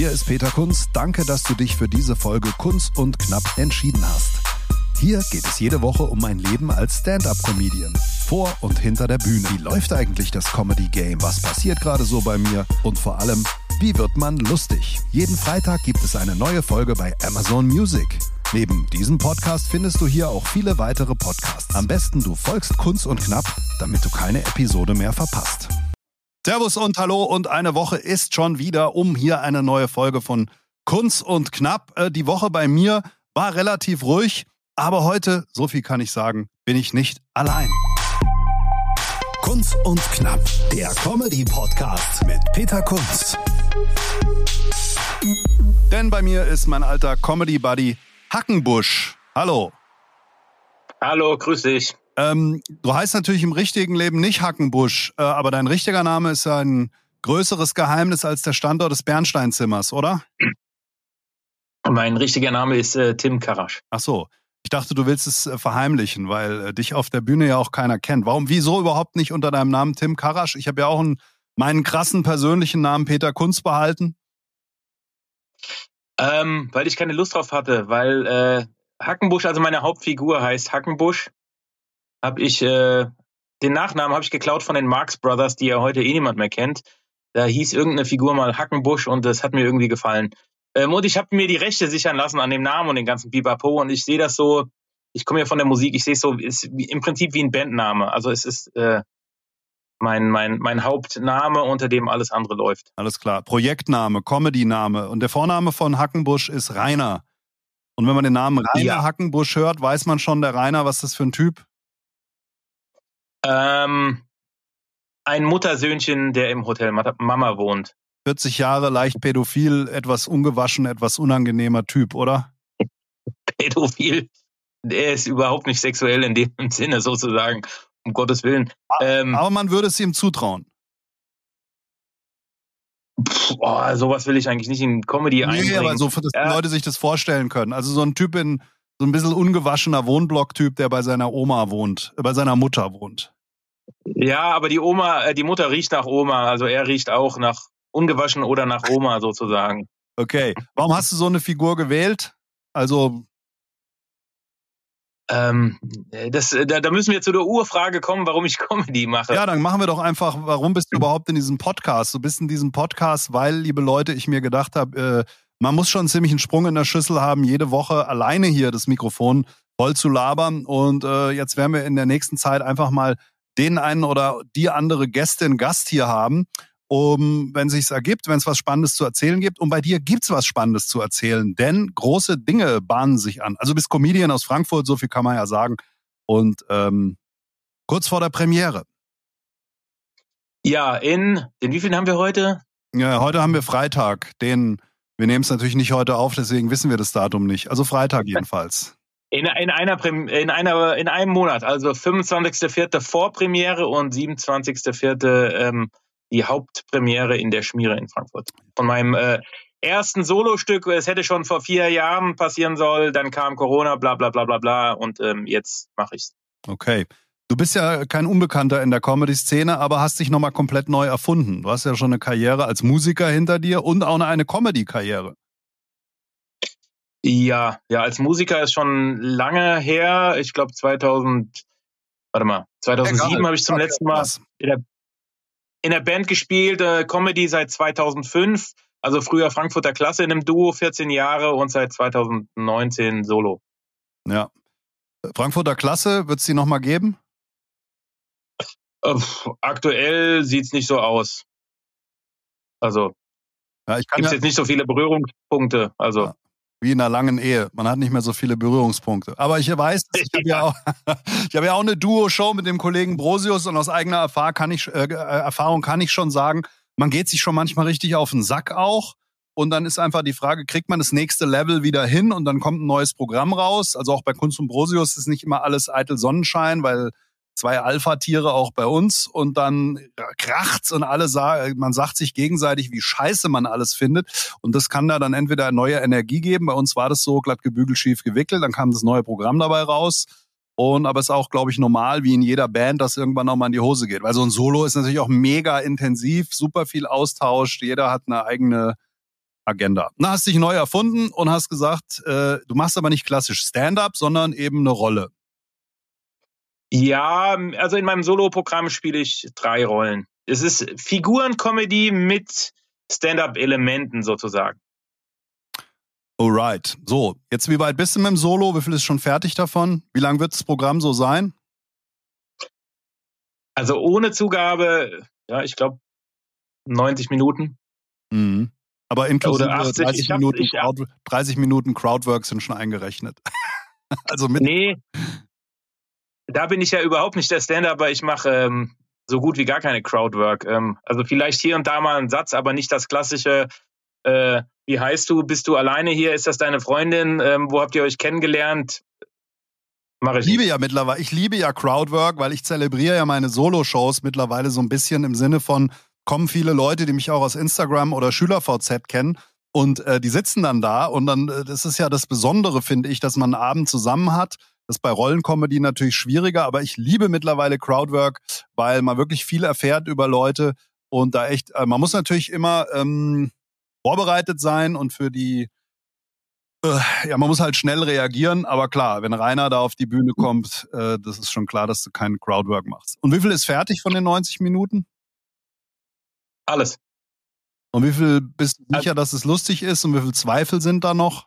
Hier ist Peter Kunz. Danke, dass du dich für diese Folge Kunz und Knapp entschieden hast. Hier geht es jede Woche um mein Leben als Stand-up-Comedian. Vor und hinter der Bühne. Wie läuft eigentlich das Comedy-Game? Was passiert gerade so bei mir? Und vor allem, wie wird man lustig? Jeden Freitag gibt es eine neue Folge bei Amazon Music. Neben diesem Podcast findest du hier auch viele weitere Podcasts. Am besten du folgst Kunz und Knapp, damit du keine Episode mehr verpasst. Servus und hallo, und eine Woche ist schon wieder hier eine neue Folge von Kunz und Knapp. Die Woche bei mir war relativ ruhig, aber heute, so viel kann ich sagen, bin ich nicht allein. Kunz und Knapp, der Comedy-Podcast mit Peter Kunz. Denn bei mir ist mein alter Comedy-Buddy Hackenbusch. Hallo. Hallo, grüß dich. Du heißt natürlich im richtigen Leben nicht Hackenbusch, aber dein richtiger Name ist ja ein größeres Geheimnis als der Standort des Bernsteinzimmers, oder? Mein richtiger Name ist Tim Karasch. Ach so, ich dachte, du willst es verheimlichen, weil dich auf der Bühne ja auch keiner kennt. Wieso überhaupt nicht unter deinem Namen Tim Karasch? Ich habe ja auch meinen krassen persönlichen Namen Peter Kunz behalten. Weil ich keine Lust drauf hatte, weil Hackenbusch, also meine Hauptfigur heißt Hackenbusch. Den Nachnamen habe ich geklaut von den Marx Brothers, die ja heute niemand mehr kennt. Da hieß irgendeine Figur mal Hackenbusch und das hat mir irgendwie gefallen. Und ich habe mir die Rechte sichern lassen an dem Namen und den ganzen Pipapo, und ich sehe das so, ich komme ja von der Musik, ich sehe es so, ist im Prinzip wie ein Bandname. Also es ist mein Hauptname, unter dem alles andere läuft. Alles klar. Projektname, Comedy-Name. Und der Vorname von Hackenbusch ist Rainer. Und wenn man den Namen Rainer Hackenbusch hört, weiß man schon, der Rainer, was ist das für ein Typ? Ein Muttersöhnchen, der im Hotel Mama wohnt. 40 Jahre, leicht pädophil, etwas ungewaschen, etwas unangenehmer Typ, oder? Pädophil? Der ist überhaupt nicht sexuell in dem Sinne, sozusagen. Um Gottes Willen. Aber man würde es ihm zutrauen. Sowas will ich eigentlich nicht in Comedy einbringen. Nee, aber so, dass die Leute sich das vorstellen können. Also so ein Typ so ein bisschen ungewaschener Wohnblock-Typ, der bei seiner bei seiner Mutter wohnt. Ja, aber die Mutter riecht nach Oma, also er riecht auch nach ungewaschen oder nach Oma sozusagen. Okay. Warum hast du so eine Figur gewählt? Also da müssen wir zu der Urfrage kommen, warum ich Comedy mache. Ja, dann machen wir doch einfach, warum bist du überhaupt in diesem Podcast? Du bist in diesem Podcast, weil, liebe Leute, ich mir gedacht habe, man muss schon ziemlich einen Sprung in der Schüssel haben, jede Woche alleine hier das Mikrofon voll zu labern. Und jetzt werden wir in der nächsten Zeit einfach mal den einen oder die andere Gast hier haben, wenn es sich ergibt, wenn es was Spannendes zu erzählen gibt. Und bei dir gibt's was Spannendes zu erzählen, denn große Dinge bahnen sich an. Also du bist Comedian aus Frankfurt, so viel kann man ja sagen. Und kurz vor der Premiere. Ja, den wievielten haben wir heute? Ja, heute haben wir Freitag. Wir nehmen es natürlich nicht heute auf, deswegen wissen wir das Datum nicht. Also Freitag jedenfalls. In einem Monat, also 25.04. Vorpremiere und 27.04. Die Hauptpremiere in der Schmiere in Frankfurt. Von meinem ersten Solostück, es hätte schon vor 4 Jahren passieren sollen, dann kam Corona, bla bla bla bla bla, und jetzt mache ich's. Okay. Du bist ja kein Unbekannter in der Comedy-Szene, aber hast dich nochmal komplett neu erfunden. Du hast ja schon eine Karriere als Musiker hinter dir und auch eine Comedy-Karriere. Ja, als Musiker ist schon lange her. Ich glaube 2007 habe ich zum letzten Mal in der Band gespielt, Comedy seit 2005, also früher Frankfurter Klasse in einem Duo, 14 Jahre, und seit 2019 Solo. Ja. Frankfurter Klasse, wird es die nochmal geben? Aktuell sieht's nicht so aus. Also, gibt's jetzt nicht so viele Berührungspunkte. Also. Ja. Wie in einer langen Ehe. Man hat nicht mehr so viele Berührungspunkte. Aber ich weiß, ich habe ja auch eine Duo-Show mit dem Kollegen Brosius, und aus eigener Erfahrung kann ich schon sagen, man geht sich schon manchmal richtig auf den Sack auch. Und dann ist einfach die Frage, kriegt man das nächste Level wieder hin, und dann kommt ein neues Programm raus. Also auch bei Kunz und Brosius ist nicht immer alles eitel Sonnenschein, weil 2 Alpha-Tiere auch bei uns, und dann kracht's und man sagt sich gegenseitig, wie scheiße man alles findet, und das kann da dann entweder neue Energie geben. Bei uns war das so glatt gebügelt, schief gewickelt, dann kam das neue Programm dabei raus, aber es ist auch, glaube ich, normal, wie in jeder Band, dass irgendwann auch mal in die Hose geht, weil so ein Solo ist natürlich auch mega intensiv, super viel Austausch, jeder hat eine eigene Agenda. Na, hast dich neu erfunden und hast gesagt, du machst aber nicht klassisch Stand-up, sondern eben eine Rolle. Ja, also in meinem Solo-Programm spiele ich 3 Rollen. Es ist Figuren-Comedy mit Stand-up-Elementen sozusagen. Alright. So, jetzt wie weit bist du mit dem Solo? Wie viel ist schon fertig davon? Wie lang wird das Programm so sein? Also ohne Zugabe, ja, ich glaube 90 Minuten. Mhm. Aber inklusive Oder 80. 30 Minuten Crowdwork sind schon eingerechnet. Also mit. Nee, da bin ich ja überhaupt nicht der Stand-Upper. Ich mache so gut wie gar keine Crowdwork. Also vielleicht hier und da mal einen Satz, aber nicht das klassische, wie heißt du, bist du alleine hier, ist das deine Freundin, wo habt ihr euch kennengelernt? Mache ich nicht. Ich liebe ja Crowdwork, weil ich zelebriere ja meine Solo-Shows mittlerweile so ein bisschen im Sinne von, kommen viele Leute, die mich auch aus Instagram oder SchülerVZ kennen und die sitzen dann da und dann, das ist ja das Besondere, finde ich, dass man einen Abend zusammen hat. Das ist bei Rollencomedy natürlich schwieriger, aber ich liebe mittlerweile Crowdwork, weil man wirklich viel erfährt über Leute und da echt, man muss natürlich immer vorbereitet sein und für die, ja, man muss halt schnell reagieren, aber klar, wenn Rainer da auf die Bühne kommt, das ist schon klar, dass du keinen Crowdwork machst. Und wie viel ist fertig von den 90 Minuten? Alles. Und wie viel bist du sicher, dass es lustig ist und wie viel Zweifel sind da noch?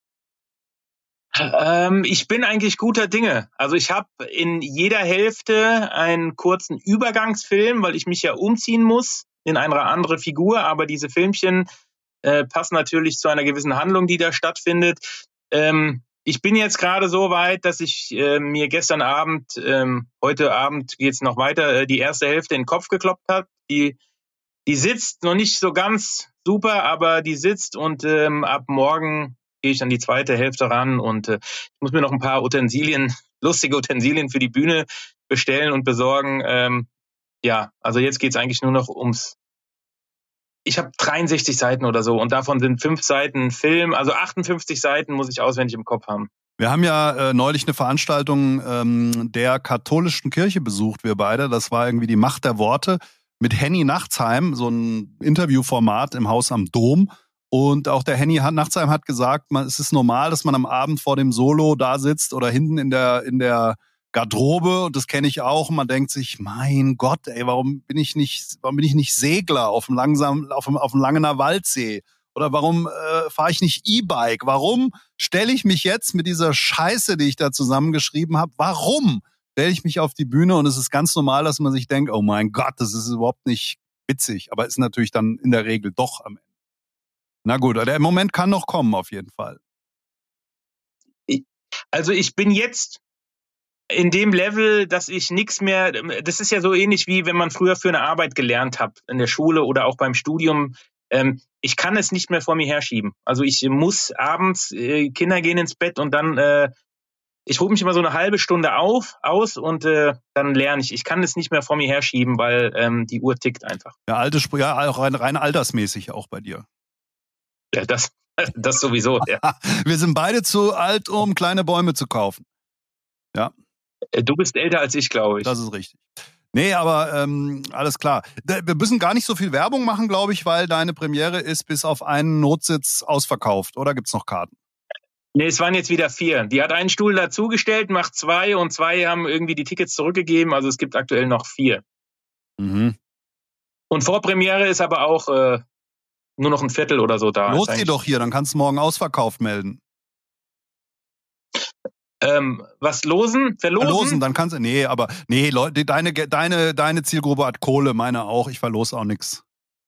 Ich bin eigentlich guter Dinge. Also ich habe in jeder Hälfte einen kurzen Übergangsfilm, weil ich mich ja umziehen muss in eine andere Figur, aber diese Filmchen passen natürlich zu einer gewissen Handlung, die da stattfindet. Ich bin jetzt gerade so weit, dass ich mir gestern Abend, heute Abend geht's noch weiter, die erste Hälfte in den Kopf gekloppt habe. Die sitzt noch nicht so ganz super, aber die sitzt und ab morgen gehe ich an die zweite Hälfte ran und ich muss mir noch ein paar Utensilien, lustige Utensilien für die Bühne bestellen und besorgen. Ja, also jetzt geht's eigentlich nur noch ums. Ich habe 63 Seiten oder so und davon sind 5 Seiten Film, also 58 Seiten muss ich auswendig im Kopf haben. Wir haben ja neulich eine Veranstaltung der katholischen Kirche besucht, wir beide. Das war irgendwie die Macht der Worte mit Henny Nachtsheim, so ein Interviewformat im Haus am Dom. Und auch der Henny Nachtsheim hat gesagt, es ist normal, dass man am Abend vor dem Solo da sitzt oder hinten in der Garderobe, und das kenne ich auch, und man denkt sich, mein Gott, ey, warum bin ich nicht Segler auf dem Langener Waldsee? Oder warum fahre ich nicht E-Bike? Warum stelle ich mich jetzt mit dieser Scheiße, die ich da zusammengeschrieben habe, warum stelle ich mich auf die Bühne? Und es ist ganz normal, dass man sich denkt, oh mein Gott, das ist überhaupt nicht witzig. Aber ist natürlich dann in der Regel doch am Ende. Na gut, der Moment kann noch kommen, auf jeden Fall. Also ich bin jetzt in dem Level, dass ich nichts mehr, das ist ja so ähnlich wie wenn man früher für eine Arbeit gelernt hat, in der Schule oder auch beim Studium. Ich kann es nicht mehr vor mir herschieben. Also ich muss abends, Kinder gehen ins Bett und dann, ich ruhe mich immer so eine halbe Stunde aus und dann lerne ich. Ich kann es nicht mehr vor mir herschieben, weil die Uhr tickt einfach. Ja, auch rein altersmäßig auch bei dir. Ja, das sowieso, ja. Wir sind beide zu alt, um kleine Bäume zu kaufen. Ja. Du bist älter als ich, glaube ich. Das ist richtig. Nee, aber alles klar. Wir müssen gar nicht so viel Werbung machen, glaube ich, weil deine Premiere ist bis auf einen Notsitz ausverkauft. Oder gibt's noch Karten? Nee, es waren jetzt wieder 4. Die hat einen Stuhl dazugestellt, macht 2 und 2 haben irgendwie die Tickets zurückgegeben. Also es gibt aktuell noch 4. Mhm. Und Vorpremiere ist aber auch nur noch ein Viertel oder so da. Los sie doch hier, dann kannst du morgen ausverkauft melden. Was losen? Verlosen? Dann kannst du. Nee, Leute, deine Zielgruppe hat Kohle, meine auch. Ich verlose auch nichts.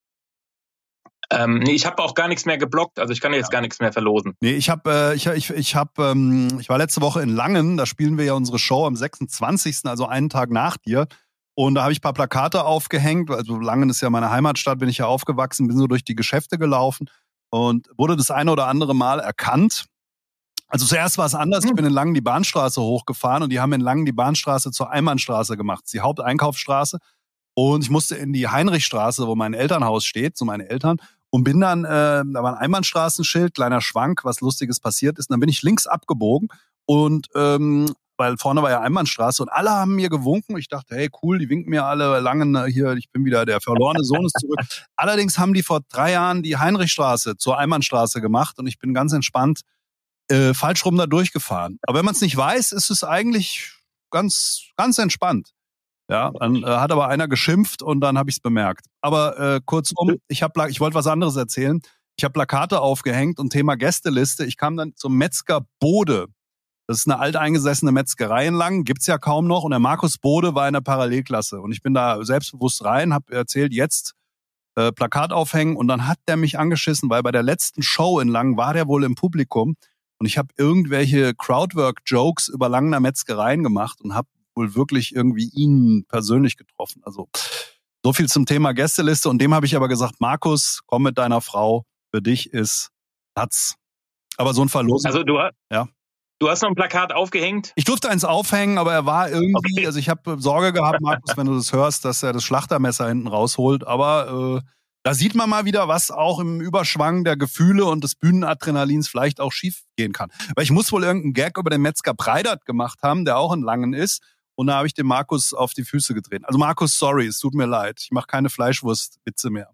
Nee, ich habe auch gar nichts mehr geblockt, also ich kann jetzt gar nichts mehr verlosen. Nee, ich war letzte Woche in Langen, da spielen wir ja unsere Show am 26., also einen Tag nach dir. Und da habe ich ein paar Plakate aufgehängt, also Langen ist ja meine Heimatstadt, bin ich ja aufgewachsen, bin so durch die Geschäfte gelaufen und wurde das eine oder andere Mal erkannt. Also zuerst war es anders, ich bin in Langen die Bahnstraße hochgefahren und die haben in Langen die Bahnstraße zur Einbahnstraße gemacht, die Haupteinkaufsstraße. Und ich musste in die Heinrichstraße, wo mein Elternhaus steht, so meine Eltern, und bin dann, da war ein Einbahnstraßenschild, kleiner Schwank, was Lustiges passiert ist. Und dann bin ich links abgebogen und weil vorne war ja Einbahnstraße und alle haben mir gewunken. Ich dachte, hey, cool, die winken mir alle lange hier, ich bin wieder, der verlorene Sohn ist zurück. Allerdings haben die vor 3 Jahren die Heinrichstraße zur Einbahnstraße gemacht und ich bin ganz entspannt falsch rum da durchgefahren. Aber wenn man es nicht weiß, ist es eigentlich ganz, ganz entspannt. Ja, dann hat aber einer geschimpft und dann habe ich es bemerkt. Aber kurzum, ich wollte was anderes erzählen. Ich habe Plakate aufgehängt und Thema Gästeliste. Ich kam dann zum Metzger Bode. Das ist eine alteingesessene Metzgerei in Langen, gibt's ja kaum noch. Und der Markus Bode war in der Parallelklasse. Und ich bin da selbstbewusst rein, habe erzählt, jetzt Plakat aufhängen. Und dann hat der mich angeschissen, weil bei der letzten Show in Langen war der wohl im Publikum. Und ich habe irgendwelche Crowdwork-Jokes über Langener Metzgereien gemacht und habe wohl wirklich irgendwie ihn persönlich getroffen. Also so viel zum Thema Gästeliste. Und dem habe ich aber gesagt, Markus, komm mit deiner Frau. Für dich ist Platz. Aber so ein Verlosung. Also du hast noch ein Plakat aufgehängt? Ich durfte eins aufhängen, aber er war irgendwie, okay. Also ich habe Sorge gehabt, Markus, wenn du das hörst, dass er das Schlachtermesser hinten rausholt. Aber da sieht man mal wieder, was auch im Überschwang der Gefühle und des Bühnenadrenalins vielleicht auch schief gehen kann. Weil ich muss wohl irgendeinen Gag über den Metzger Breidert gemacht haben, der auch in Langen ist. Und da habe ich dem Markus auf die Füße getreten. Also Markus, sorry, es tut mir leid. Ich mache keine Fleischwurst-Witze mehr.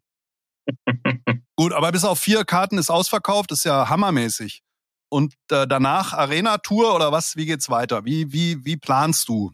Gut, aber bis auf 4 Karten ist ausverkauft, ist ja hammermäßig. Und danach Arena-Tour oder was? Wie geht's weiter? Wie planst du?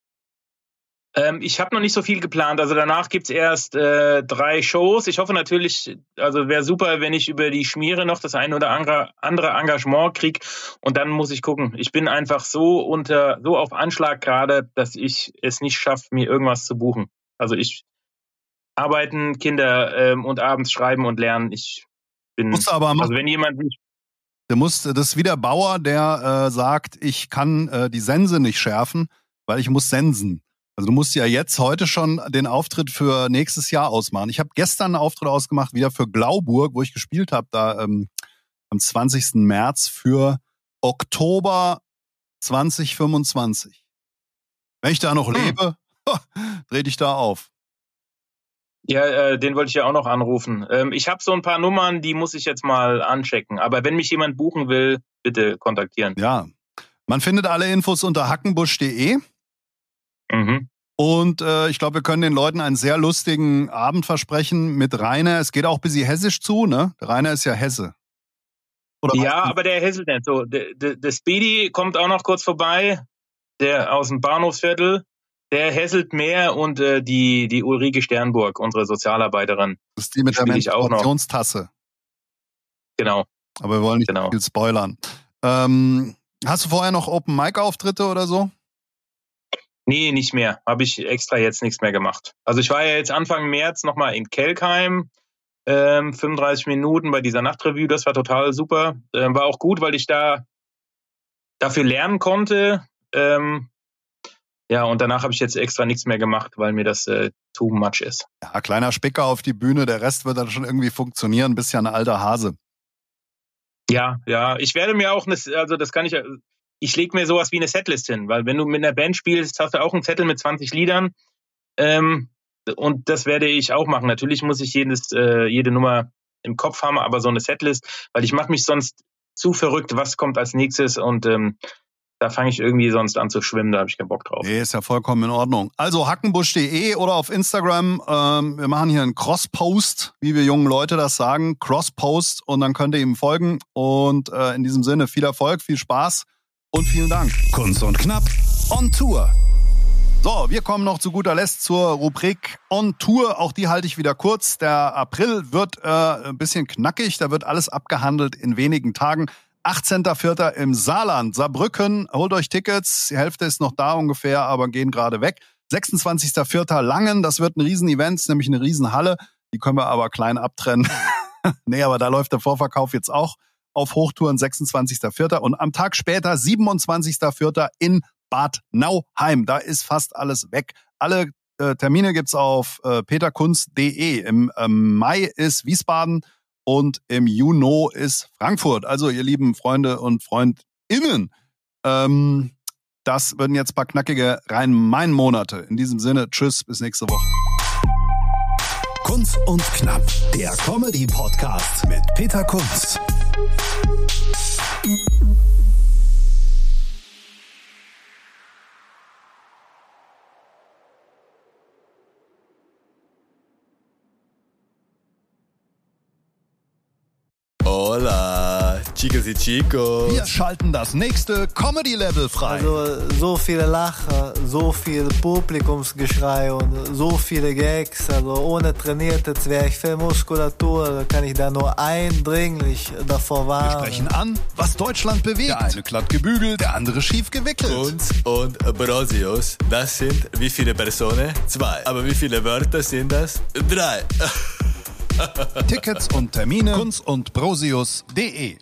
Ich habe noch nicht so viel geplant. Also danach gibt's erst 3 Shows. Ich hoffe natürlich, also wäre super, wenn ich über die Schmiere noch das eine oder andere Engagement kriege. Und dann muss ich gucken. Ich bin einfach so auf Anschlag gerade, dass ich es nicht schaffe, mir irgendwas zu buchen. Also ich arbeiten, Kinder und abends schreiben und lernen. Ich bin. Musst du aber machen. Also wenn jemand mich. Das ist wie der Bauer, der sagt, ich kann die Sense nicht schärfen, weil ich muss sensen. Also du musst ja jetzt heute schon den Auftritt für nächstes Jahr ausmachen. Ich habe gestern einen Auftritt ausgemacht, wieder für Glauburg, wo ich gespielt habe, da am 20. März für Oktober 2025. Wenn ich da noch lebe, dreh dich da auf. Ja, den wollte ich ja auch noch anrufen. Ich habe so ein paar Nummern, die muss ich jetzt mal anchecken. Aber wenn mich jemand buchen will, bitte kontaktieren. Ja, man findet alle Infos unter hackenbusch.de. Mhm. Und ich glaube, wir können den Leuten einen sehr lustigen Abend versprechen mit Rainer. Es geht auch ein bisschen hessisch zu, ne? Der Rainer ist ja Hesse. Oder ja, aber der hesselt nicht so. Der Speedy kommt auch noch kurz vorbei, der aus dem Bahnhofsviertel. Der hesselt mehr und die Ulrike Sternburg, unsere Sozialarbeiterin. Das ist die mit der Menstruationstasse. Genau. Aber wir wollen nicht viel spoilern. Hast du vorher noch Open-Mic-Auftritte oder so? Nee, nicht mehr. Habe ich extra jetzt nichts mehr gemacht. Also ich war ja jetzt Anfang März nochmal in Kelkheim, 35 Minuten bei dieser Nachtrevue, das war total super. War auch gut, weil ich dafür lernen konnte. Ja, und danach habe ich jetzt extra nichts mehr gemacht, weil mir das too much ist. Ja, kleiner Spicker auf die Bühne, der Rest wird dann schon irgendwie funktionieren, bist ja ein alter Hase. Ja, ich werde mir auch, ich lege mir sowas wie eine Setlist hin, weil wenn du mit einer Band spielst, hast du auch einen Zettel mit 20 Liedern und das werde ich auch machen. Natürlich muss ich jede Nummer im Kopf haben, aber so eine Setlist, weil ich mache mich sonst zu verrückt, was kommt als nächstes und da fange ich irgendwie sonst an zu schwimmen, da habe ich keinen Bock drauf. Nee, ist ja vollkommen in Ordnung. Also hackenbusch.de oder auf Instagram. Wir machen hier einen Cross-Post, wie wir jungen Leute das sagen. Cross-Post und dann könnt ihr ihm folgen. Und in diesem Sinne viel Erfolg, viel Spaß und vielen Dank. Kunst und Knapp on Tour. So, wir kommen noch zu guter Letzt zur Rubrik On Tour. Auch die halte ich wieder kurz. Der April wird ein bisschen knackig. Da wird alles abgehandelt in wenigen Tagen. 18.04. im Saarland, Saarbrücken. Holt euch Tickets. Die Hälfte ist noch da ungefähr, aber gehen gerade weg. 26.04. Langen. Das wird ein Riesenevent, nämlich eine Riesenhalle. Die können wir aber klein abtrennen. Nee, aber da läuft der Vorverkauf jetzt auch auf Hochtouren. 26.04. Und am Tag später, 27.04. in Bad Nauheim. Da ist fast alles weg. Alle Termine gibt's auf peterkunst.de. Im Mai ist Wiesbaden und im Juni ist Frankfurt. Also ihr lieben Freunde und FreundInnen, das werden jetzt ein paar knackige Rhein-Main-Monate. In diesem Sinne, tschüss, bis nächste Woche. Kunst und Knapp, der Comedy-Podcast mit Peter Kunst. Chicas y Chicos. Wir schalten das nächste Comedy-Level frei. Also so viele Lacher, so viel Publikumsgeschrei und so viele Gags. Also ohne trainierte Zwerchfellmuskulatur, da kann ich da nur eindringlich davor Wir warnen. sprechen an, was Deutschland bewegt. Der eine glatt gebügelt, der andere schief gewickelt. Kunz und Brosius, das sind wie viele Personen? 2. Aber wie viele Wörter sind das? 3. Tickets und Termine kunzundbrosius.de